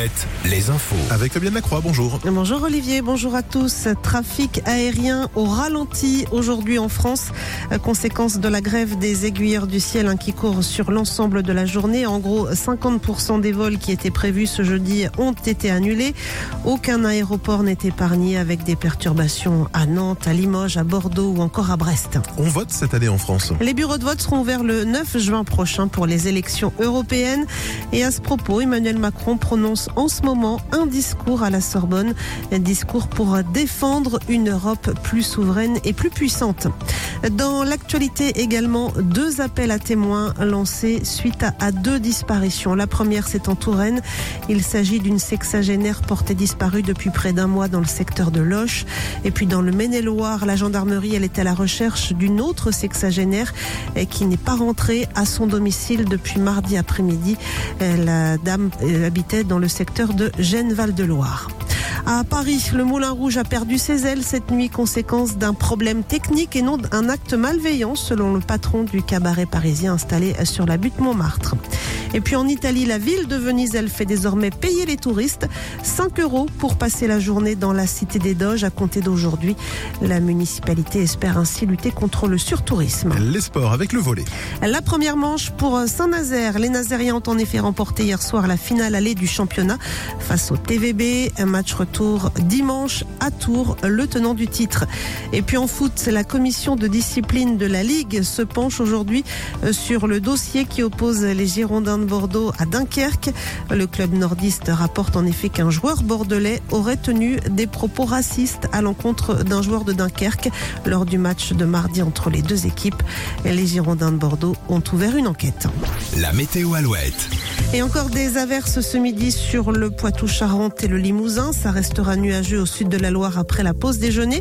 Alouette, les infos. Avec Fabienne Lacroix, bonjour. Bonjour Olivier, bonjour à tous. Trafic aérien au ralenti aujourd'hui en France. Conséquence de la grève des aiguilleurs du ciel qui court sur l'ensemble de la journée. En gros, 50% des vols qui étaient prévus ce jeudi ont été annulés. Aucun aéroport n'est épargné avec des perturbations à Nantes, à Limoges, à Bordeaux ou encore à Brest. On vote cette année en France. Les bureaux de vote seront ouverts le 9 juin prochain pour les élections européennes. Et à ce propos, Emmanuel Macron prononce en ce moment un discours à la Sorbonne. Un discours pour défendre une Europe plus souveraine et plus puissante. Dans l'actualité également, 2 appels à témoins lancés suite à 2 disparitions. La première, c'est en Touraine. Il s'agit d'une sexagénaire portée disparue depuis près d'1 mois dans le secteur de Loches. Et puis dans le Maine-et-Loire, la gendarmerie, elle est à la recherche d'une autre sexagénaire qui n'est pas rentrée à son domicile depuis mardi après-midi. La dame habitait dans le secteur de Gênes-Val-de-Loire. À Paris, le Moulin Rouge a perdu ses ailes cette nuit, conséquence d'un problème technique et non d'un acte malveillant, selon le patron du cabaret parisien installé sur la butte Montmartre. Et puis en Italie, la ville de Venise, elle fait désormais payer les touristes 5 € pour passer la journée dans la cité des Doges à compter d'aujourd'hui. La municipalité espère ainsi lutter contre le surtourisme. Les sports avec le volley. La première manche pour Saint-Nazaire. Les Nazériens ont en effet remporté hier soir la finale allée du championnat face au TVB. Un match retour dimanche à Tours, le tenant du titre. Et puis en foot, la commission de discipline de la Ligue se penche aujourd'hui sur le dossier qui oppose les Girondins de Bordeaux à Dunkerque. Le club nordiste rapporte en effet qu'un joueur bordelais aurait tenu des propos racistes à l'encontre d'un joueur de Dunkerque lors du match de mardi entre les 2 équipes. Les Girondins de Bordeaux ont ouvert une enquête. La météo Alouette. Et encore des averses ce midi sur le Poitou-Charentes et le Limousin. Ça restera nuageux au sud de la Loire après la pause déjeuner.